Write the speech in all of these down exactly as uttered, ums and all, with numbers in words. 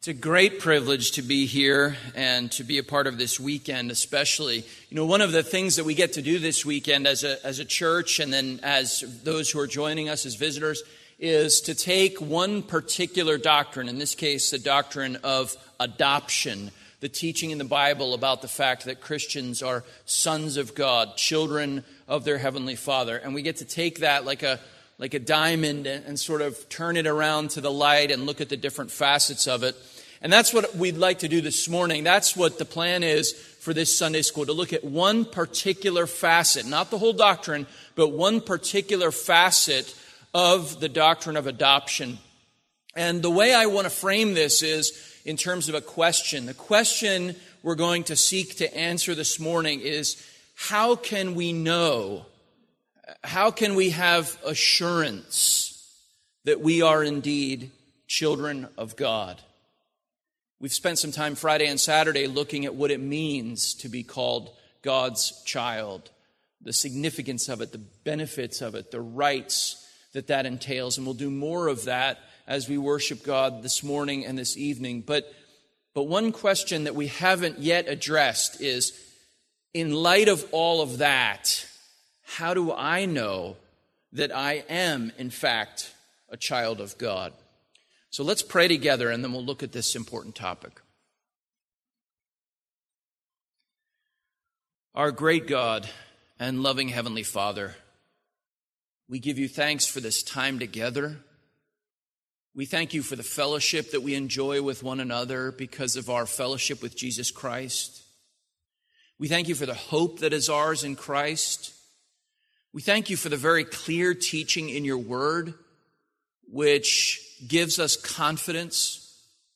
It's a great privilege to be here and to be a part of this weekend, especially. You know, one of the things that we get to do this weekend as a as a church and then as those who are joining us as visitors is to take one particular doctrine, in this case, the doctrine of adoption, the teaching in the Bible about the fact that Christians are sons of God, children of their Heavenly Father. And we get to take that like a like a diamond and, and sort of turn it around to the light and look at the different facets of it. And that's what we'd like to do this morning. That's what the plan is for this Sunday school, to look at one particular facet, not the whole doctrine, but one particular facet of the doctrine of adoption. And the way I want to frame this is in terms of a question. The question we're going to seek to answer this morning is, how can we know, how can we have assurance that we are indeed children of God? We've spent some time Friday and Saturday looking at what it means to be called God's child, the significance of it, the benefits of it, the rights that that entails. And we'll do more of that as we worship God this morning and this evening. But, but one question that we haven't yet addressed is, in light of all of that, how do I know that I am, in fact, a child of God? So let's pray together, and then we'll look at this important topic. Our great God and loving Heavenly Father, we give you thanks for this time together. We thank you for the fellowship that we enjoy with one another because of our fellowship with Jesus Christ. We thank you for the hope that is ours in Christ. We thank you for the very clear teaching in your word, which gives us confidence.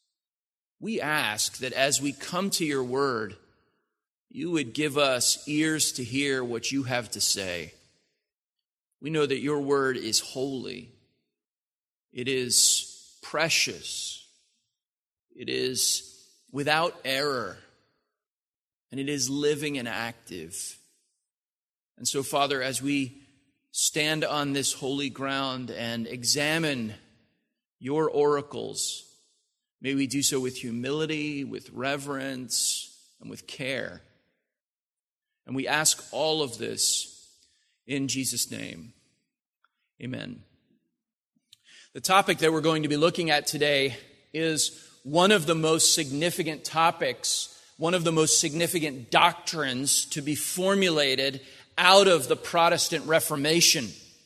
We ask that as we come to your word, you would give us ears to hear what you have to say. We know that your word is holy. It is precious. It is without error. And it is living and active. And so, Father, as we stand on this holy ground and examine your oracles, may we do so with humility, with reverence, and with care. And we ask all of this in Jesus' name. Amen. The topic that we're going to be looking at today is one of the most significant topics, one of the most significant doctrines to be formulated out of the Protestant Reformation.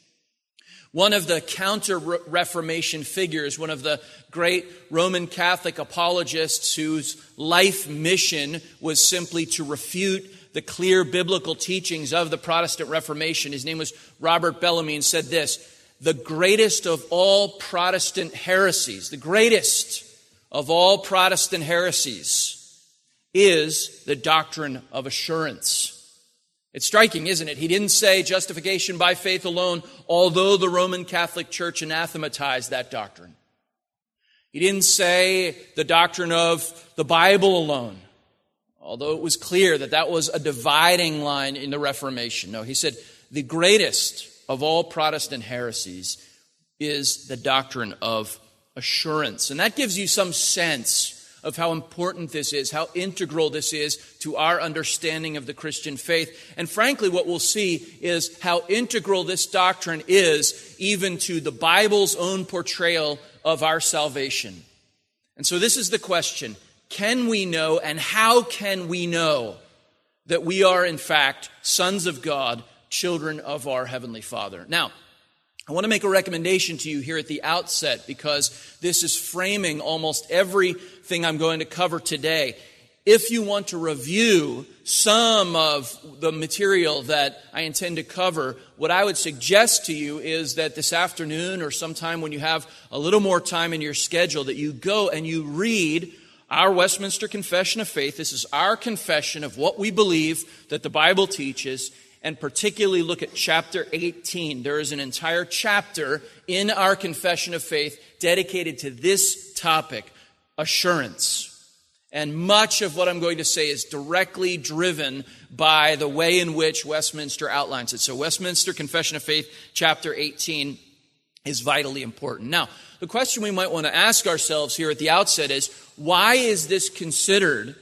One of the counter-Reformation figures, one of the great Roman Catholic apologists whose life mission was simply to refute the clear biblical teachings of the Protestant Reformation. His name was Robert Bellarmine, said this: the greatest of all Protestant heresies, the greatest of all Protestant heresies is the doctrine of assurance. It's striking, isn't it? He didn't say justification by faith alone, although the Roman Catholic Church anathematized that doctrine. He didn't say the doctrine of the Bible alone, although it was clear that that was a dividing line in the Reformation. No, he said the greatest of all Protestant heresies is the doctrine of assurance. And that gives you some sense of how important this is, how integral this is to our understanding of the Christian faith. And frankly, what we'll see is how integral this doctrine is even to the Bible's own portrayal of our salvation. And so this is the question: can we know, and how can we know, that we are in fact sons of God, children of our Heavenly Father? Now, I want to make a recommendation to you here at the outset, because this is framing almost everything I'm going to cover today. If you want to review some of the material that I intend to cover, what I would suggest to you is that this afternoon or sometime when you have a little more time in your schedule, that you go and you read our Westminster Confession of Faith. This is our confession of what we believe that the Bible teaches, and particularly look at chapter eighteen. There is an entire chapter in our Confession of Faith dedicated to this topic, assurance. And much of what I'm going to say is directly driven by the way in which Westminster outlines it. So Westminster Confession of Faith, chapter eighteen. is vitally important. Now, the question we might want to ask ourselves here at the outset is, why is this considered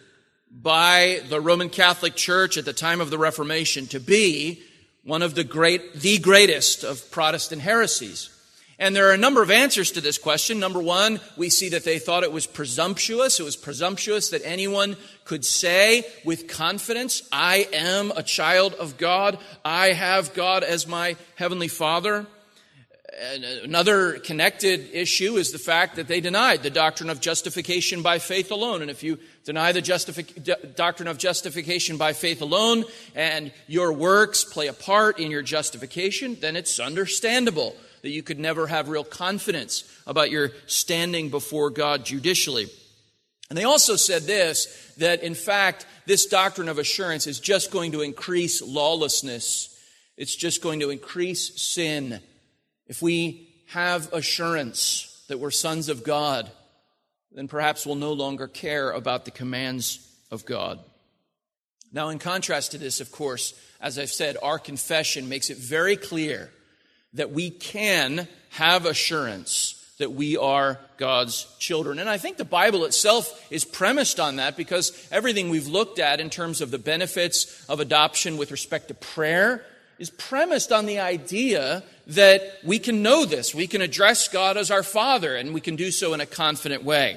by the Roman Catholic Church at the time of the Reformation to be one of the great, the greatest of Protestant heresies? And there are a number of answers to this question. Number one, we see that they thought it was presumptuous. It was presumptuous that anyone could say with confidence, I am a child of God. I have God as my heavenly Father. And another connected issue is the fact that they denied the doctrine of justification by faith alone. And if you deny the justific- d- doctrine of justification by faith alone and your works play a part in your justification, then it's understandable that you could never have real confidence about your standing before God judicially. And they also said this, that in fact, this doctrine of assurance is just going to increase lawlessness. It's just going to increase sin. If we have assurance that we're sons of God, then perhaps we'll no longer care about the commands of God. Now, in contrast to this, of course, as I've said, our confession makes it very clear that we can have assurance that we are God's children. And I think the Bible itself is premised on that, because everything we've looked at in terms of the benefits of adoption with respect to prayer is premised on the idea that we can know this. We can address God as our Father, and we can do so in a confident way.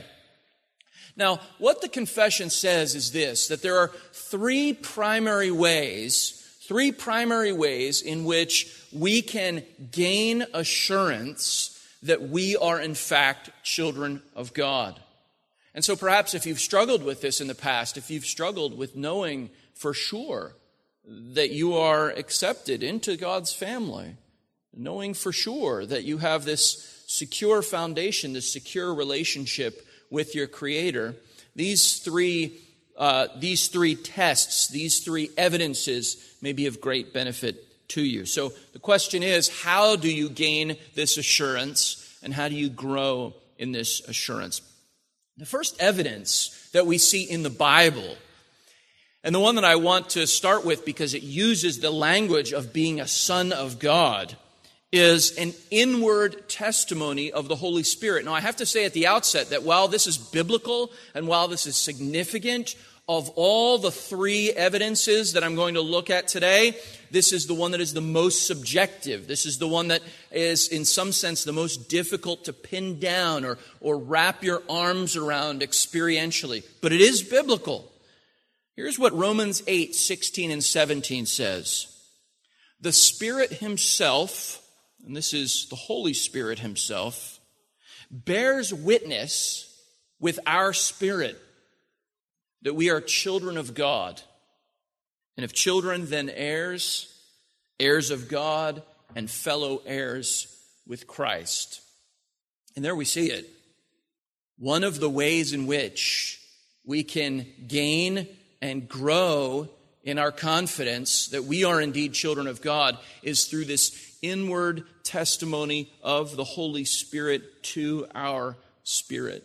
Now, what the confession says is this, that there are three primary ways Three primary ways in which we can gain assurance that we are in fact children of God. And so perhaps if you've struggled with this in the past, if you've struggled with knowing for sure that you are accepted into God's family, knowing for sure that you have this secure foundation, this secure relationship with your Creator, these three Uh, these three tests, these three evidences may be of great benefit to you. So the question is, how do you gain this assurance, and how do you grow in this assurance? The first evidence that we see in the Bible, and the one that I want to start with because it uses the language of being a son of God, is an inward testimony of the Holy Spirit. Now, I have to say at the outset that while this is biblical and while this is significant, of all the three evidences that I'm going to look at today, this is the one that is the most subjective. This is the one that is, in some sense, the most difficult to pin down or, or wrap your arms around experientially. But it is biblical. Here's what Romans eight, sixteen and seventeen says. The Spirit Himself, and this is the Holy Spirit Himself, bears witness with our spirit that we are children of God. And if children, then heirs, heirs of God, and fellow heirs with Christ. And there we see it. One of the ways in which we can gain and grow in our confidence that we are indeed children of God is through this inward testimony of the Holy Spirit to our spirit.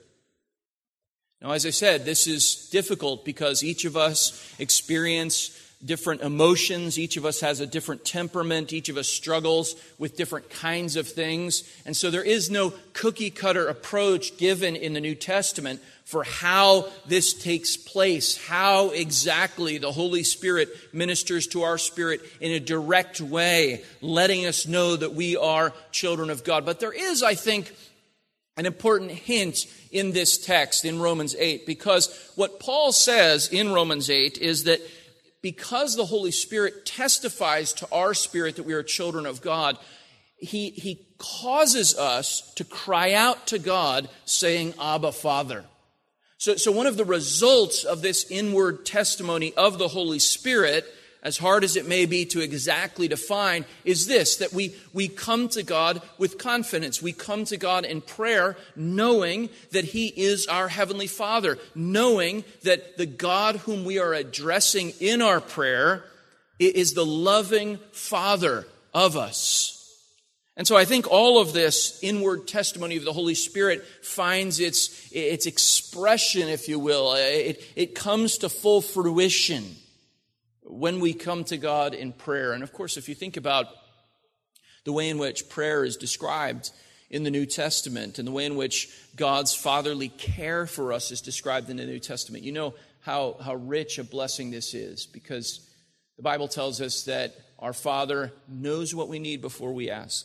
Now, as I said, this is difficult because each of us experience different emotions. Each of us has a different temperament. Each of us struggles with different kinds of things. And so there is no cookie-cutter approach given in the New Testament for how this takes place, how exactly the Holy Spirit ministers to our spirit in a direct way, letting us know that we are children of God. But there is, I think, an important hint in this text in Romans eight, because what Paul says in Romans eight is that because the Holy Spirit testifies to our spirit that we are children of God, he, he causes us to cry out to God saying, Abba, Father. So, so one of the results of this inward testimony of the Holy Spirit, as hard as it may be to exactly define, is this, that we, we come to God with confidence. We come to God in prayer knowing that He is our Heavenly Father, knowing that the God whom we are addressing in our prayer is the loving Father of us. And so I think all of this inward testimony of the Holy Spirit finds its, its expression, if you will. It, it comes to full fruition when we come to God in prayer. And of course, if you think about the way in which prayer is described in the New Testament and the way in which God's fatherly care for us is described in the New Testament. You know how, how rich a blessing this is, because the Bible tells us that our Father knows what we need before we ask,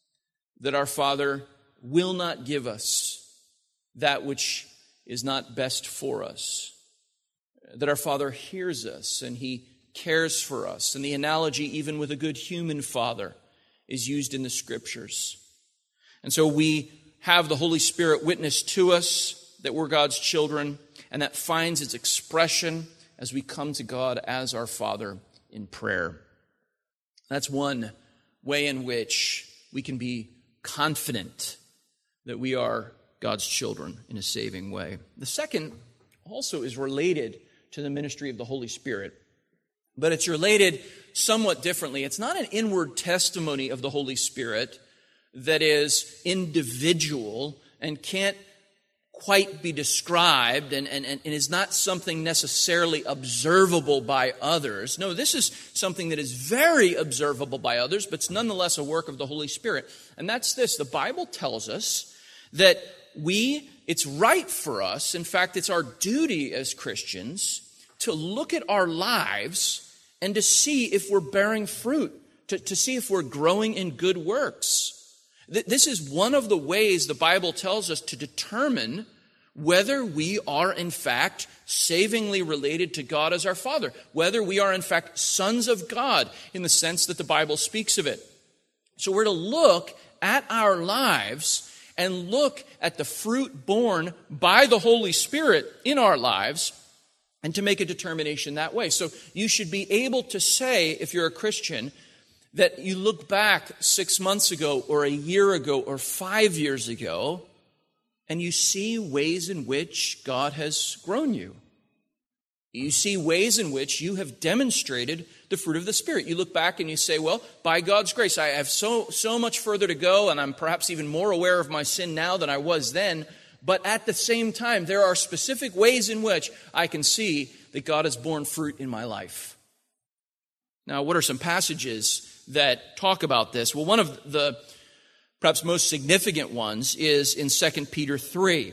that our Father will not give us that which is not best for us, that our Father hears us and He cares for us. And the analogy, even with a good human father, is used in the Scriptures. And so we have the Holy Spirit witness to us that we're God's children, and that finds its expression as we come to God as our Father in prayer. That's one way in which we can be confident that we are God's children in a saving way. The second also is related to the ministry of the Holy Spirit, but it's related somewhat differently. It's not an inward testimony of the Holy Spirit that is individual and can't quite be described and, and, and is not something necessarily observable by others. No, this is something that is very observable by others, but it's nonetheless a work of the Holy Spirit. And that's this. The Bible tells us that we, it's right for us, in fact, it's our duty as Christians to look at our lives and to see if we're bearing fruit, to, to see if we're growing in good works. This is one of the ways the Bible tells us to determine whether we are in fact savingly related to God as our Father, whether we are in fact sons of God in the sense that the Bible speaks of it. So we're to look at our lives and look at the fruit borne by the Holy Spirit in our lives and to make a determination that way. So you should be able to say, if you're a Christian, that you look back six months ago or a year ago or five years ago and you see ways in which God has grown you. You see ways in which you have demonstrated the fruit of the Spirit. You look back and you say, well, by God's grace, I have so, so much further to go, and I'm perhaps even more aware of my sin now than I was then. But at the same time, there are specific ways in which I can see that God has borne fruit in my life. Now, what are some passages that talk about this? Well, one of the perhaps most significant ones is in Second Peter three.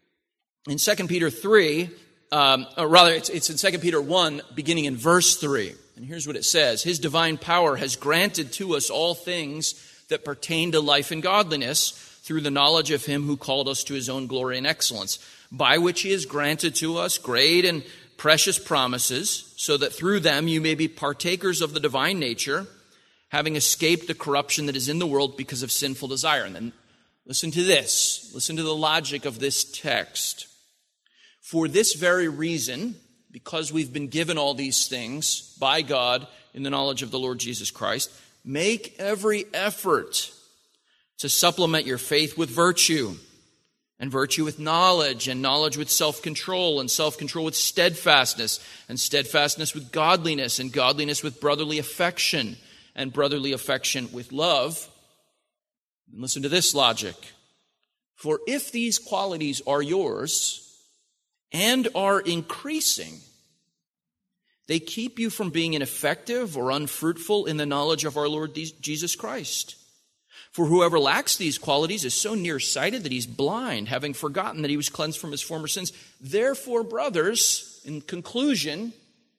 In Second Peter three, um, or rather, it's, it's in Second Peter one, beginning in verse three. And here's what it says. His divine power has granted to us all things that pertain to life and godliness through the knowledge of Him who called us to His own glory and excellence, by which He has granted to us great and precious promises, so that through them you may be partakers of the divine nature, having escaped the corruption that is in the world because of sinful desire. And then listen to this. Listen to the logic of this text. For this very reason, because we've been given all these things by God in the knowledge of the Lord Jesus Christ, make every effort to supplement your faith with virtue, and virtue with knowledge, and knowledge with self-control, and self-control with steadfastness, and steadfastness with godliness, and godliness with brotherly affection, and brotherly affection with love. And listen to this logic. For if these qualities are yours and are increasing, they keep you from being ineffective or unfruitful in the knowledge of our Lord Jesus Christ. For whoever lacks these qualities is so nearsighted that he's blind, having forgotten that he was cleansed from his former sins. Therefore, brothers, in conclusion,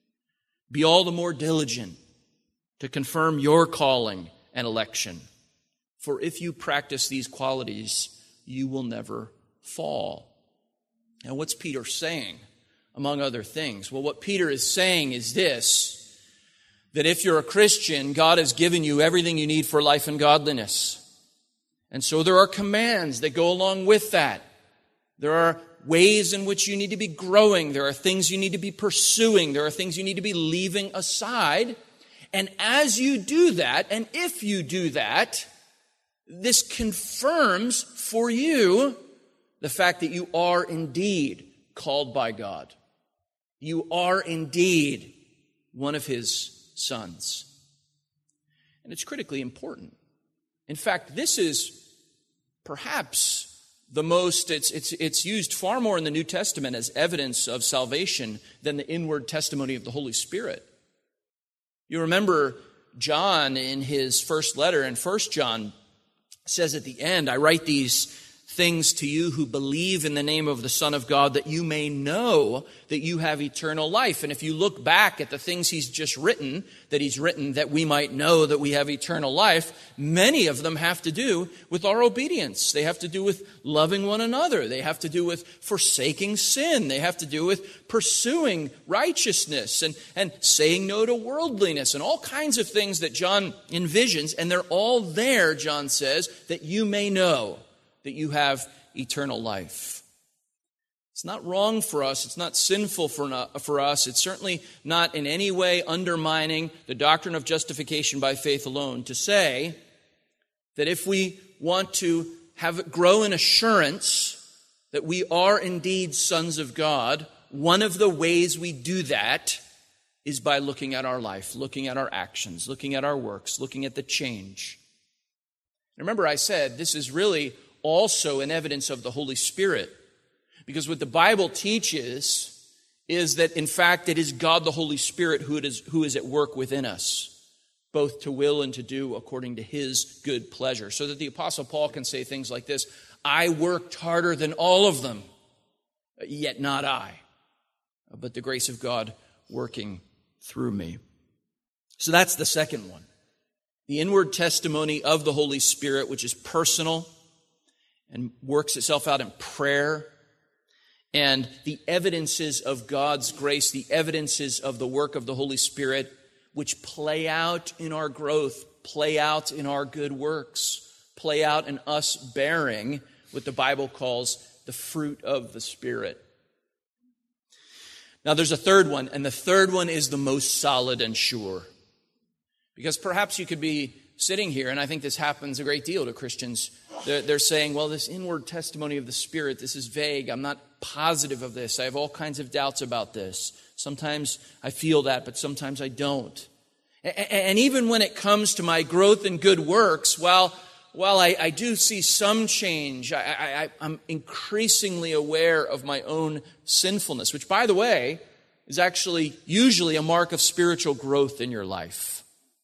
be all the more diligent to confirm your calling and election. For if you practice these qualities, you will never fall. Now, what's Peter saying, among other things? Well, what Peter is saying is this, that if you're a Christian, God has given you everything you need for life and godliness. And so there are commands that go along with that. There are ways in which you need to be growing. There are things you need to be pursuing. There are things you need to be leaving aside. And as you do that, and if you do that, this confirms for you the fact that you are indeed called by God. You are indeed one of His sons. And it's critically important. In fact, this is perhaps the most, it's, it's, it's used far more in the New Testament as evidence of salvation than the inward testimony of the Holy Spirit. You remember John in his first letter in First John says at the end, I write these things to you who believe in the name of the Son of God, that you may know that you have eternal life. And if you look back at the things he's just written, that he's written that we might know that we have eternal life, many of them have to do with our obedience. They have to do with loving one another. They have to do with forsaking sin. They have to do with pursuing righteousness and, and saying no to worldliness and all kinds of things that John envisions. And they're all there, John says, that you may know that you have eternal life. It's not wrong for us. It's not sinful for, not, for us. It's certainly not in any way undermining the doctrine of justification by faith alone to say that if we want to have grow in assurance that we are indeed sons of God, one of the ways we do that is by looking at our life, looking at our actions, looking at our works, looking at the change. Remember, I said this is really also an evidence of the Holy Spirit. Because what the Bible teaches is that, in fact, it is God the Holy Spirit who, it is, who is at work within us, both to will and to do according to his good pleasure. So that the Apostle Paul can say things like this, I worked harder than all of them, yet not I, but the grace of God working through me. So that's the second one. The inward testimony of the Holy Spirit, which is personal and works itself out in prayer, and the evidences of God's grace, the evidences of the work of the Holy Spirit, which play out in our growth, play out in our good works, play out in us bearing what the Bible calls the fruit of the Spirit. Now there's a third one, and the third one is the most solid and sure. Because perhaps you could be sitting here, and I think this happens a great deal to Christians. They're, they're saying, well, this inward testimony of the Spirit, this is vague. I'm not positive of this. I have all kinds of doubts about this. Sometimes I feel that, but sometimes I don't. And, and even when it comes to my growth in good works, while, while I, I do see some change, I, I, I'm increasingly aware of my own sinfulness, which, by the way, is actually usually a mark of spiritual growth in your life.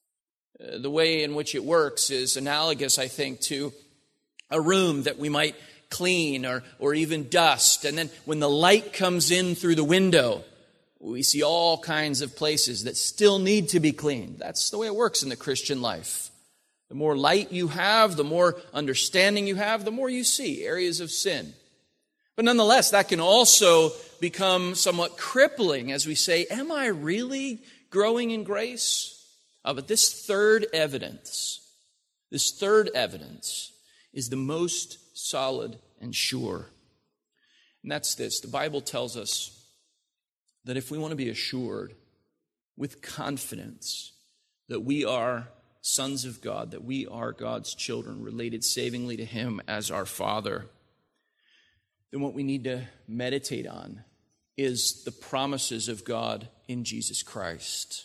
The way in which it works is analogous, I think, to a room that we might clean or, or even dust. And then when the light comes in through the window, we see all kinds of places that still need to be cleaned. That's the way it works in the Christian life. The more light you have, the more understanding you have, the more you see areas of sin. But nonetheless, that can also become somewhat crippling as we say, am I really growing in grace? Uh, but this third evidence, this third evidence is the most solid and sure. And that's this. The Bible tells us that if we want to be assured with confidence that we are sons of God, that we are God's children, related savingly to him as our Father, then what we need to meditate on is the promises of God in Jesus Christ.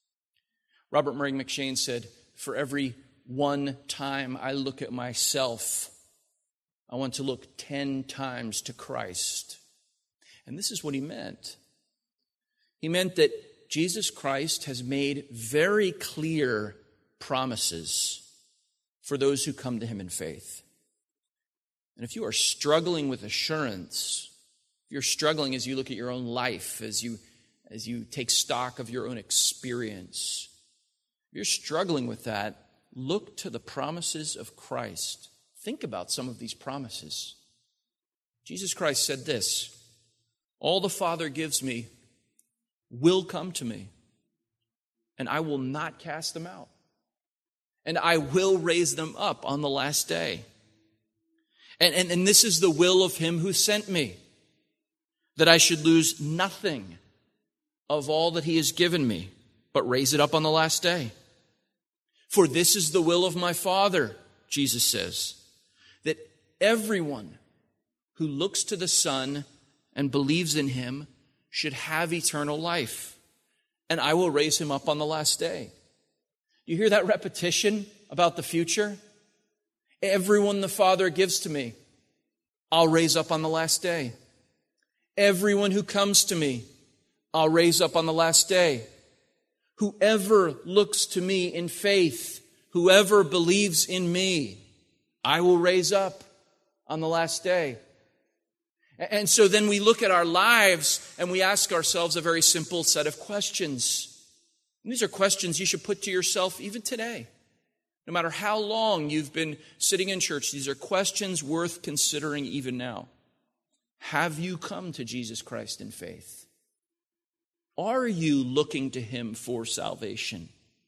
Robert Murray McCheyne said, for every one time I look at myself, I want to look ten times to Christ. And this is what he meant. He meant that Jesus Christ has made very clear promises for those who come to him in faith. And if you are struggling with assurance, if you're struggling as you look at your own life, as you, as you take stock of your own experience, if you're struggling with that, look to the promises of Christ. Think about some of these promises. Jesus Christ said this, all the Father gives me will come to me, and I will not cast them out. And I will raise them up on the last day. And, and, and this is the will of him who sent me, that I should lose nothing of all that he has given me, but raise it up on the last day. For this is the will of my Father, Jesus says, that everyone who looks to the Son and believes in him should have eternal life, and I will raise him up on the last day. You hear that repetition about the future? Everyone the Father gives to me, I'll raise up on the last day. Everyone who comes to me, I'll raise up on the last day. Whoever looks to me in faith, whoever believes in me, I will raise up on the last day. And so then we look at our lives and we ask ourselves a very simple set of questions. And these are questions you should put to yourself even today. No matter how long you've been sitting in church, these are questions worth considering even now. Have you come to Jesus Christ in faith? Are you looking to Him for salvation?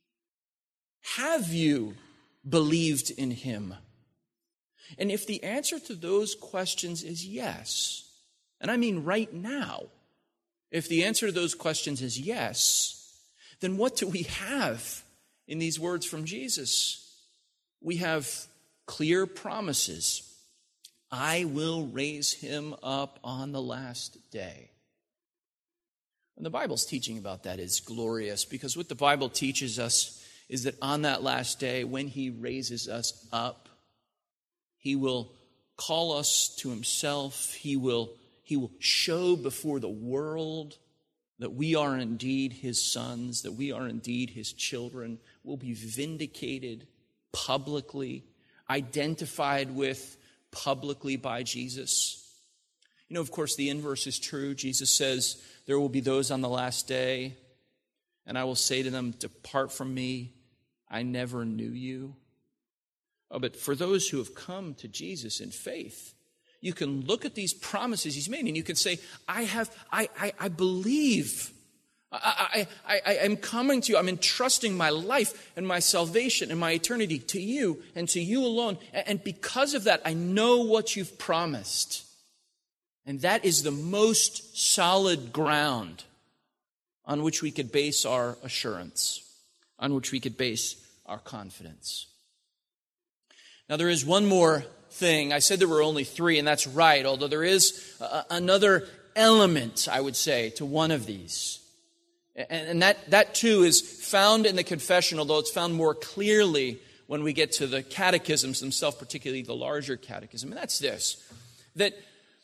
Have you believed in Him? And if the answer to those questions is yes, and I mean right now, if the answer to those questions is yes, then what do we have in these words from Jesus? We have clear promises. I will raise him up on the last day. And the Bible's teaching about that is glorious, because what the Bible teaches us is that on that last day, when He raises us up, He will call us to Himself. He will, he will show before the world that we are indeed His sons, that we are indeed His children. We'll be vindicated publicly, identified with publicly by Jesus. You know, of course, the inverse is true. Jesus says, there will be those on the last day, and I will say to them, depart from me, I never knew you. Oh, but for those who have come to Jesus in faith, you can look at these promises He's made, and you can say, I have, I, I, I believe. I, I, I am coming to you. I'm entrusting my life and my salvation and my eternity to you and to you alone. And because of that, I know what you've promised. And that is the most solid ground on which we could base our assurance, on which we could base our confidence. Now, there is one more thing. I said there were only three, and that's right, although there is a, another element, I would say, to one of these. And that, that too is found in the confession, although it's found more clearly when we get to the catechisms themselves, particularly the larger catechism. And that's this, that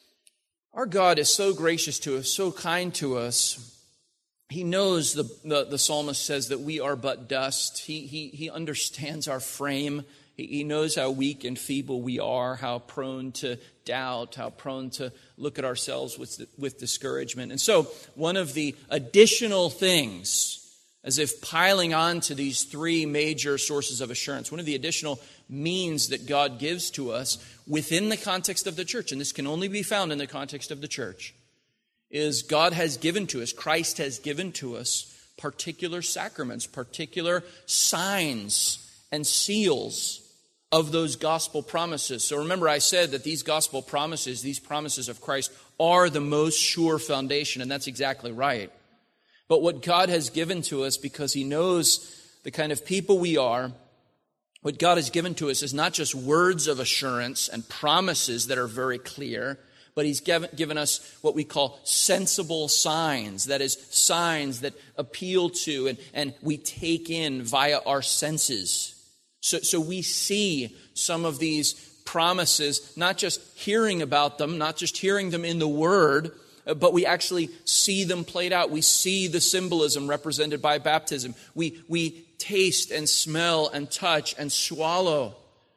our God is so gracious to us, so kind to us. He knows, the, the, the psalmist says, that we are but dust. He, he, he understands our frame. He, he knows how weak and feeble we are, how prone to doubt, how prone to look at ourselves with, with discouragement. And so one of the additional things, as if piling on to these three major sources of assurance, one of the additional means that God gives to us within the context of the church, and this can only be found in the context of the church, is God has given to us, Christ has given to us particular sacraments, particular signs and seals of those gospel promises. So remember, I said that these gospel promises, these promises of Christ, are the most sure foundation, and that's exactly right. But what God has given to us, because He knows the kind of people we are, what God has given to us is not just words of assurance and promises that are very clear, but He's given us what we call sensible signs. That is, signs that appeal to and, and we take in via our senses. So, so we see some of these promises, not just hearing about them, not just hearing them in the Word, but we actually see them played out. We see the symbolism represented by baptism. We, we taste and smell and touch and swallow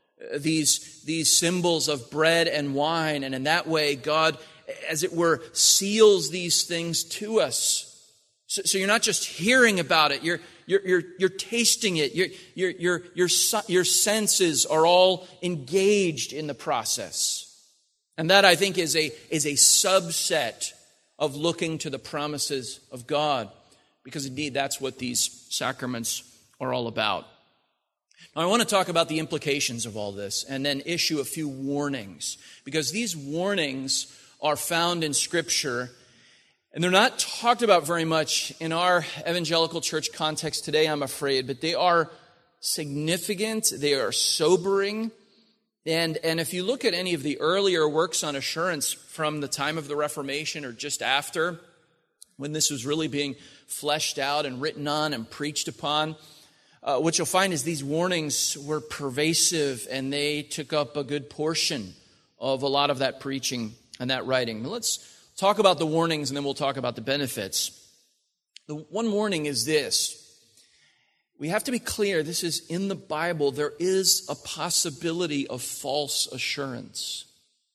these, these symbols of bread and wine. And in that way, God, as it were, seals these things to us. So, so you're not just hearing about it, you're You're, you're, you're tasting it. Your, your, your, your, your senses are all engaged in the process. And that, I think, is a, is a subset of looking to the promises of God. Because indeed, that's what these sacraments are all about. Now, I want to talk about the implications of all this and then issue a few warnings. Because these warnings are found in Scripture, and they're not talked about very much in our evangelical church context today, I'm afraid, but they are significant, they are sobering. And, and if you look at any of the earlier works on assurance from the time of the Reformation or just after, when this was really being fleshed out and written on and preached upon, uh, what you'll find is these warnings were pervasive, and they took up a good portion of a lot of that preaching and that writing. Now let's talk about the warnings, and then we'll talk about the benefits. The one warning is this, we have to be clear, this is in the Bible, there is a possibility of false assurance.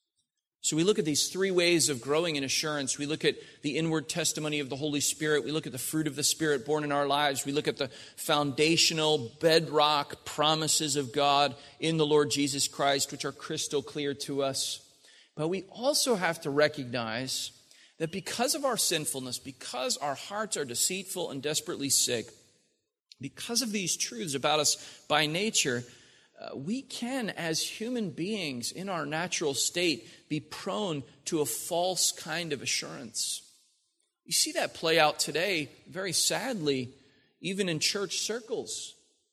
So we look at these three ways of growing in assurance. We look at the inward testimony of the Holy Spirit. We look at the fruit of the Spirit born in our lives. We look at the foundational bedrock promises of God in the Lord Jesus Christ, which are crystal clear to us. But we also have to recognize that because of our sinfulness, because our hearts are deceitful and desperately sick, because of these truths about us by nature, Uh, we can, as human beings in our natural state, be prone to a false kind of assurance. You see that play out today, very sadly, even in church circles.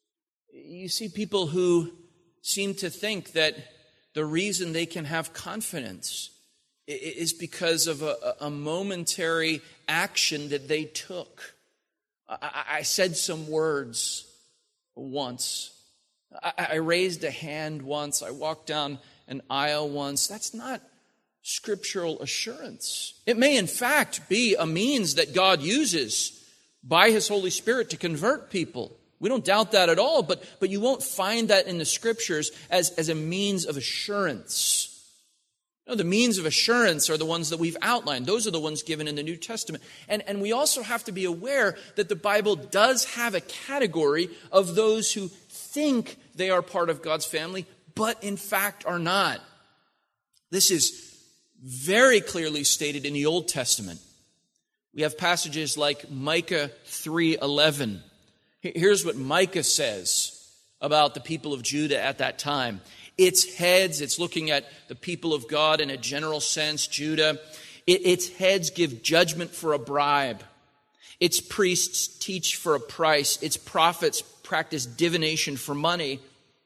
You see people who seem to think that the reason they can have confidence is because of a, a momentary action that they took. I, I said some words once. I raised a hand once. I walked down an aisle once. That's not scriptural assurance. It may, in fact, be a means that God uses by His Holy Spirit to convert people. We don't doubt that at all, but, but you won't find that in the Scriptures as, as a means of assurance. No, the means of assurance are the ones that we've outlined. Those are the ones given in the New Testament. And, and we also have to be aware that the Bible does have a category of those who think they are part of God's family, but in fact are not. This is very clearly stated in the Old Testament. We have passages like Micah three eleven. Here's what Micah says about the people of Judah at that time. Its heads, it's looking at the people of God in a general sense, Judah. It, its heads give judgment for a bribe. Its priests teach for a price. Its prophets practice divination for money.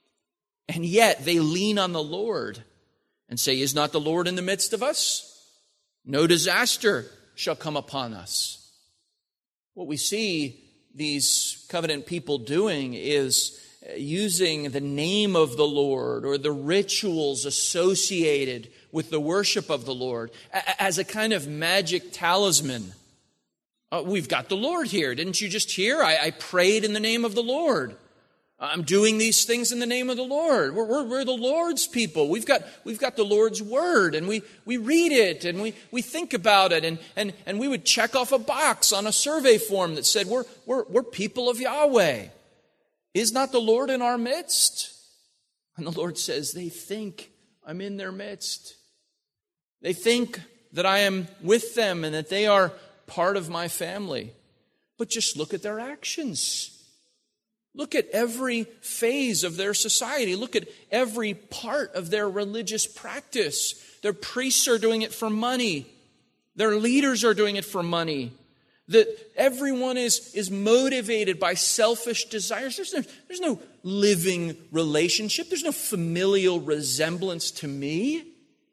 And yet they lean on the Lord and say, "Is not the Lord in the midst of us? No disaster shall come upon us." What we see these covenant people doing is using the name of the Lord or the rituals associated with the worship of the Lord as a kind of magic talisman. Uh, we've got the Lord here. Didn't you just hear? I, I prayed in the name of the Lord. I'm doing these things in the name of the Lord. We're, we're, we're the Lord's people. We've got, we've got the Lord's word, and we, we read it, and we, we think about it, and, and, and we would check off a box on a survey form that said, we're, we're, we're people of Yahweh. Is not the Lord in our midst? And the Lord says, they think I'm in their midst. They think that I am with them and that they are part of my family. But just look at their actions. Look at every phase of their society. Look at every part of their religious practice. Their priests are doing it for money. Their leaders are doing it for money. That everyone is, is motivated by selfish desires. There's no, there's no living relationship. There's no familial resemblance to me.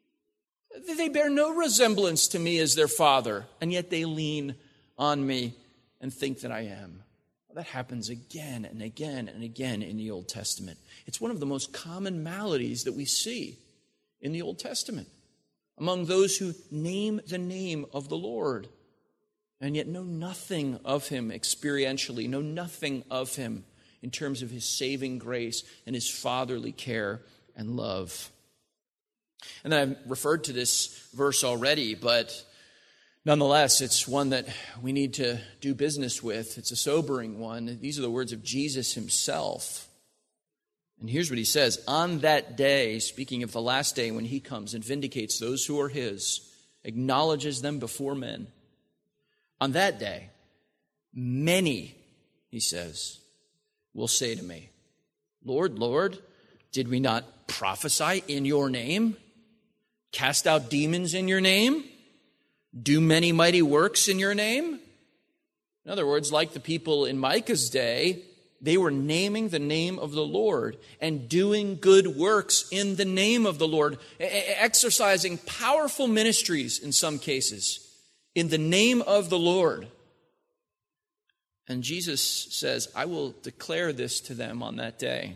They bear no resemblance to me as their father, and yet they lean on me and think that I am. That happens again and again and again in the Old Testament. It's one of the most common maladies that we see in the Old Testament among those who name the name of the Lord and yet know nothing of Him experientially, know nothing of Him in terms of His saving grace and His fatherly care and love. And then I've referred to this verse already, but nonetheless, it's one that we need to do business with. It's a sobering one. These are the words of Jesus Himself. And here's what He says. On that day, speaking of the last day when He comes and vindicates those who are His, acknowledges them before men. On that day, many, He says, will say to me, Lord, Lord, did we not prophesy in your name? Cast out demons in your name? Do many mighty works in your name? In other words, like the people in Micah's day, they were naming the name of the Lord and doing good works in the name of the Lord, exercising powerful ministries in some cases in the name of the Lord. And Jesus says, I will declare this to them on that day.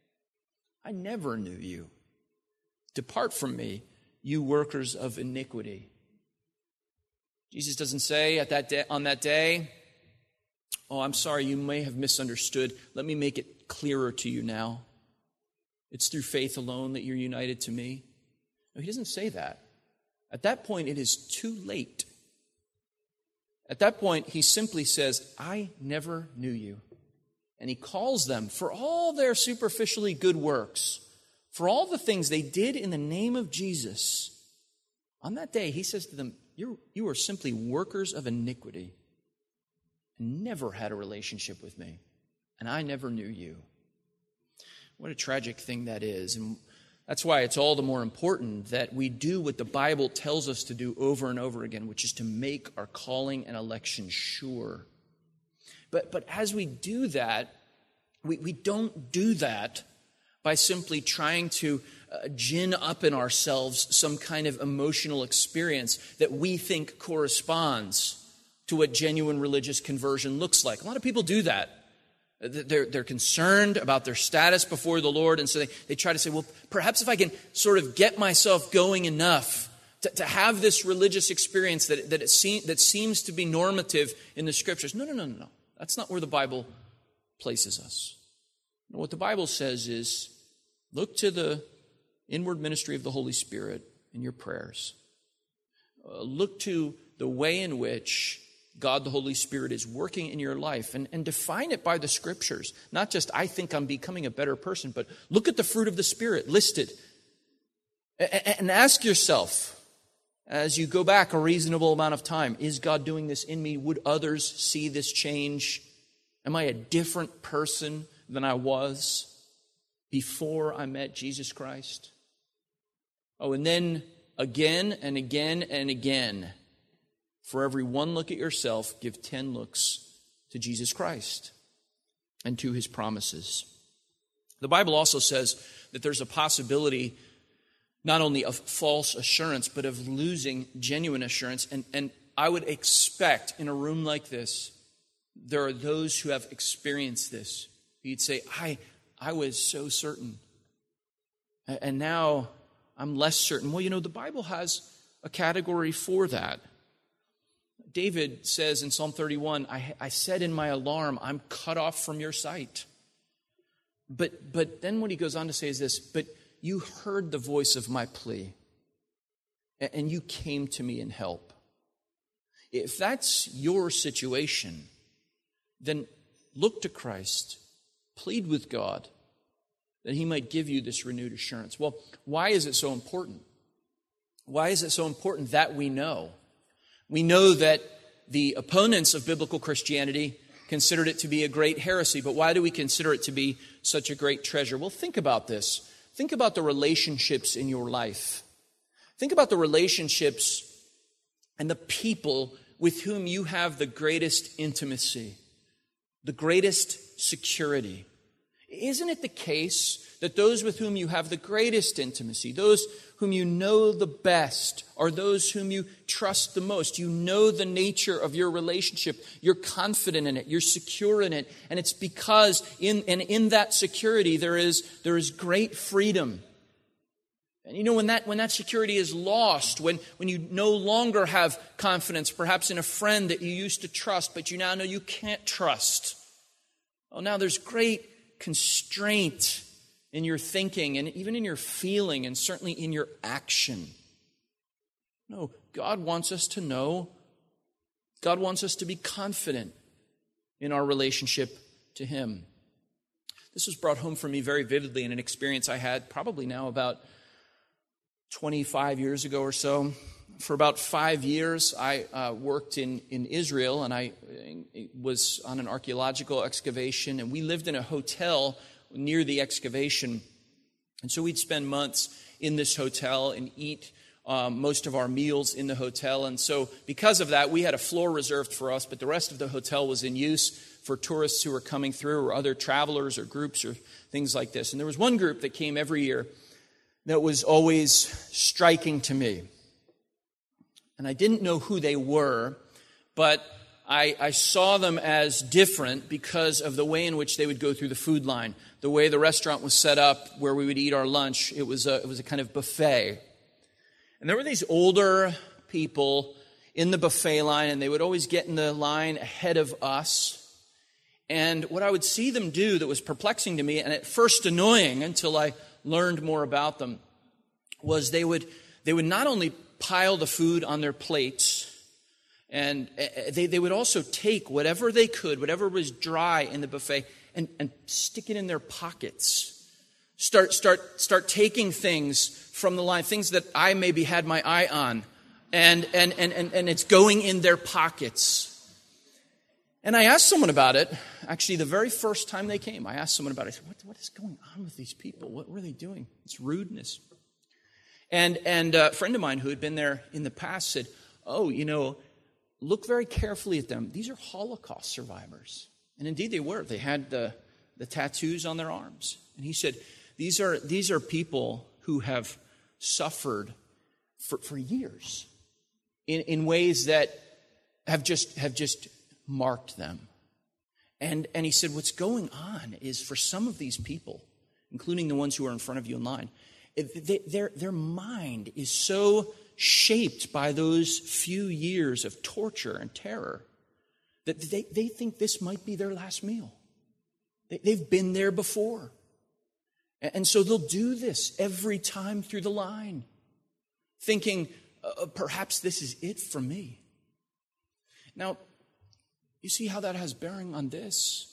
I never knew you. Depart from me, you workers of iniquity. Jesus doesn't say at that day, on that day, oh, I'm sorry, you may have misunderstood. Let me make it clearer to you now. It's through faith alone that you're united to me. No, he doesn't say that. At that point, it is too late. At that point, he simply says, I never knew you. And he calls them for all their superficially good works, for all the things they did in the name of Jesus. On that day, he says to them, You're, you are simply workers of iniquity and never had a relationship with me, and I never knew you. What a tragic thing that is. And that's why it's all the more important that we do what the Bible tells us to do over and over again, which is to make our calling and election sure. But, but as we do that, we, we don't do that by simply trying to uh, gin up in ourselves some kind of emotional experience that we think corresponds to what genuine religious conversion looks like. A lot of people do that. They're, they're concerned about their status before the Lord, and so they, they try to say, well, perhaps if I can sort of get myself going enough to, to have this religious experience that, that, it seem, that seems to be normative in the Scriptures. No, no, no, no, no. That's not where the Bible places us. What the Bible says is, look to the inward ministry of the Holy Spirit in your prayers. Uh, look to the way in which God the Holy Spirit is working in your life, and, and define it by the Scriptures. Not just, I think I'm becoming a better person, but look at the fruit of the Spirit listed. And, and ask yourself, as you go back a reasonable amount of time, is God doing this in me? Would others see this change? Am I a different person than I was before I met Jesus Christ? Oh, and then again and again and again, for every one look at yourself, give ten looks to Jesus Christ and to his promises. The Bible also says that there's a possibility not only of false assurance, but of losing genuine assurance. And, and I would expect in a room like this, there are those who have experienced this. You'd say, I, I was so certain, and now I'm less certain. Well, you know, the Bible has a category for that. David says in Psalm thirty-one, I, I said in my alarm, I'm cut off from your sight. But, but then what he goes on to say is this, but you heard the voice of my plea, and you came to me in help. If that's your situation, then look to Christ, plead with God, that he might give you this renewed assurance. Well, why is it so important? Why is it so important that we know? We know that the opponents of biblical Christianity considered it to be a great heresy, but why do we consider it to be such a great treasure? Well, think about this. Think about the relationships in your life. Think about the relationships and the people with whom you have the greatest intimacy, the greatest security. Isn't it the case that those with whom you have the greatest intimacy, those whom you know the best, are those whom you trust the most? You know the nature of your relationship. You're confident in it. You're secure in it. And it's because in and in that security there is there is great freedom. And you know, when that when that security is lost, when, when you no longer have confidence, perhaps in a friend that you used to trust, but you now know you can't trust. Oh, now there's great constraint in your thinking and even in your feeling and certainly in your action. No, God wants us to know. God wants us to be confident in our relationship to him. This was brought home for me very vividly in an experience I had probably now about twenty-five years ago or so. For about five years, I uh, worked in, in Israel, and I was on an archaeological excavation, and we lived in a hotel near the excavation. And so we'd spend months in this hotel and eat um, most of our meals in the hotel. And so because of that, we had a floor reserved for us, but the rest of the hotel was in use for tourists who were coming through or other travelers or groups or things like this. And there was one group that came every year that was always striking to me. And I didn't know who they were, but I, I saw them as different because of the way in which they would go through the food line, the way the restaurant was set up where we would eat our lunch. It was a, it was a kind of buffet. And there were these older people in the buffet line, and they would always get in the line ahead of us. And what I would see them do that was perplexing to me, and at first annoying until I learned more about them, was they would they would not only pile the food on their plates, and they, they would also take whatever they could, whatever was dry in the buffet, and, and stick it in their pockets. Start start start taking things from the line, things that I maybe had my eye on, and and and and, and it's going in their pockets. And I asked someone about it, actually the very first time they came. I asked someone about it. I said, what, what is going on with these people? What were they doing? It's rudeness. And, and a friend of mine who had been there in the past said, oh, you know, look very carefully at them. These are Holocaust survivors. And indeed they were. They had the, the tattoos on their arms. And he said, these are, these are people who have suffered for, for years in, in ways that have just have just marked them. And, and he said, what's going on is for some of these people, including the ones who are in front of you in line, it, they, their, their mind is so shaped by those few years of torture and terror that they, they think this might be their last meal. They, they've been there before. And, and so they'll do this every time through the line, thinking, uh, perhaps this is it for me. Now, you see how that has bearing on this?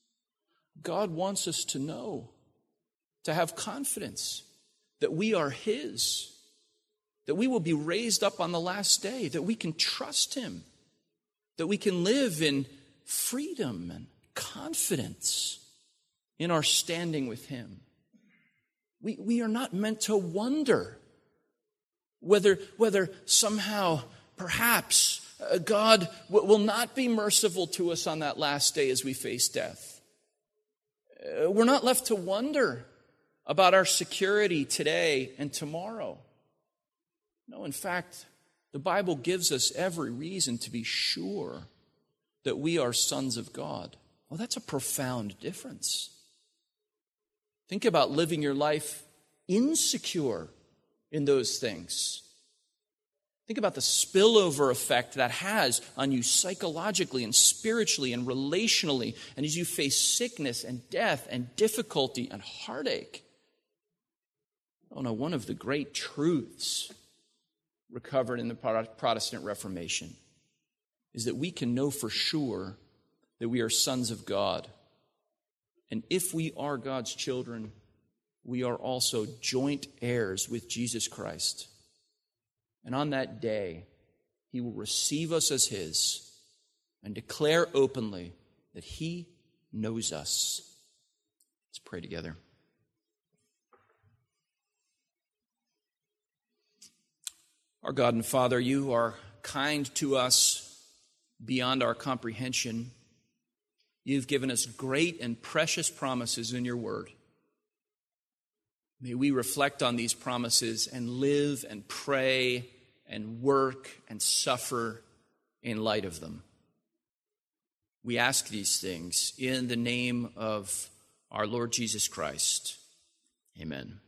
God wants us to know, to have confidence that we are His, that we will be raised up on the last day, that we can trust Him, that we can live in freedom and confidence in our standing with Him. We, we are not meant to wonder whether, whether somehow, perhaps, Uh, God w- will not be merciful to us on that last day as we face death. Uh, we're not left to wonder about our security today and tomorrow. No, in fact, the Bible gives us every reason to be sure that we are sons of God. Well, that's a profound difference. Think about living your life insecure in those things. Think about the spillover effect that has on you psychologically and spiritually and relationally, and as you face sickness and death and difficulty and heartache. Oh no, one of the great truths recovered in the Protestant Reformation is that we can know for sure that we are sons of God. And if we are God's children, we are also joint heirs with Jesus Christ. And on that day, He will receive us as His and declare openly that He knows us. Let's pray together. Our God and Father, You are kind to us beyond our comprehension. You've given us great and precious promises in Your Word. May we reflect on these promises and live and pray and work and suffer in light of them. We ask these things in the name of our Lord Jesus Christ. Amen.